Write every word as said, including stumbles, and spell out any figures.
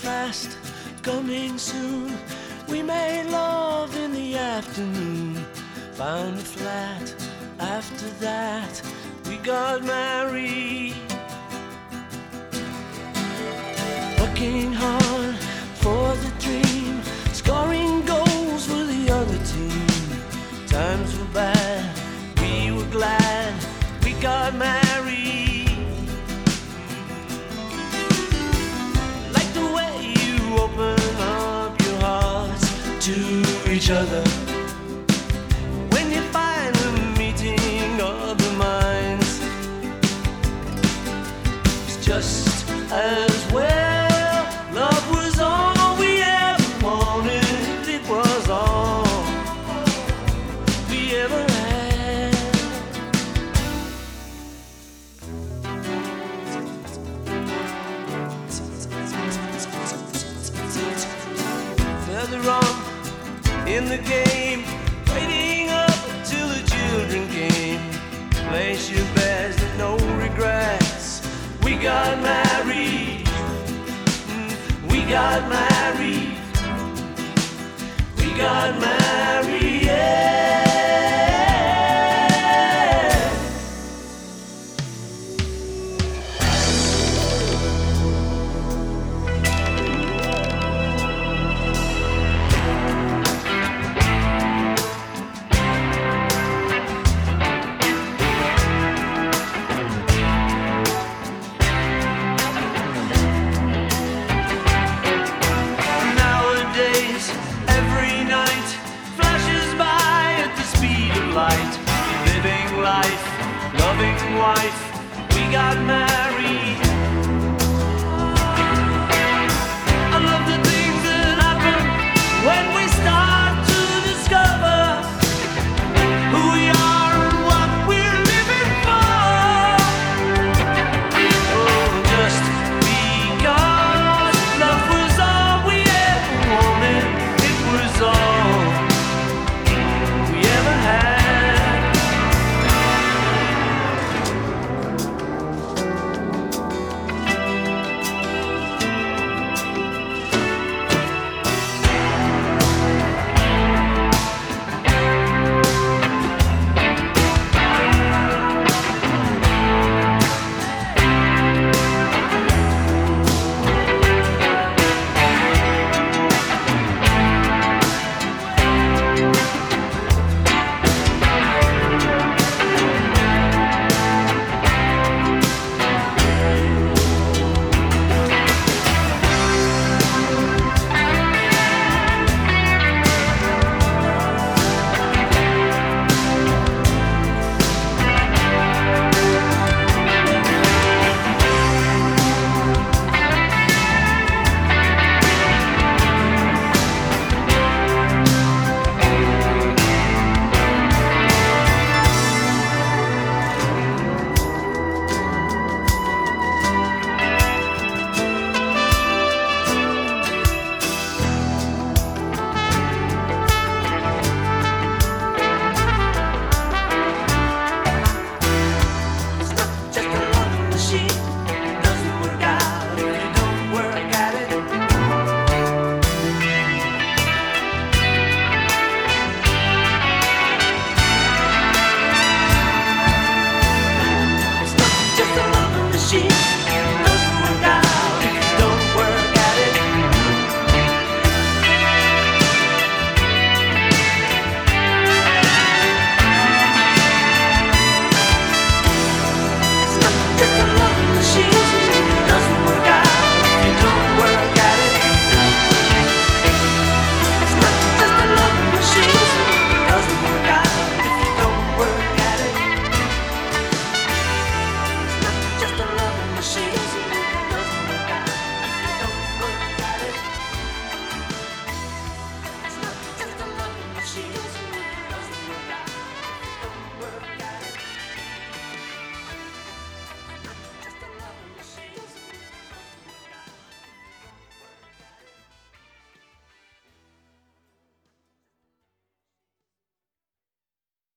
fast, coming soon. We made love in the afternoon, found a flat. After that, we got married. Working hard for the dream, scoring goals for the other team. Times were bad, we were glad we got married. Like the way you open up your hearts to each other when you find a meeting of the minds. It's just as well. Love was all we ever wanted. It was all we ever had. Further on in the game, waiting up till the children came. Place your bets and no regrets. We got married. We got married. We got married. Yeah. Light, living life, loving wife, we got married.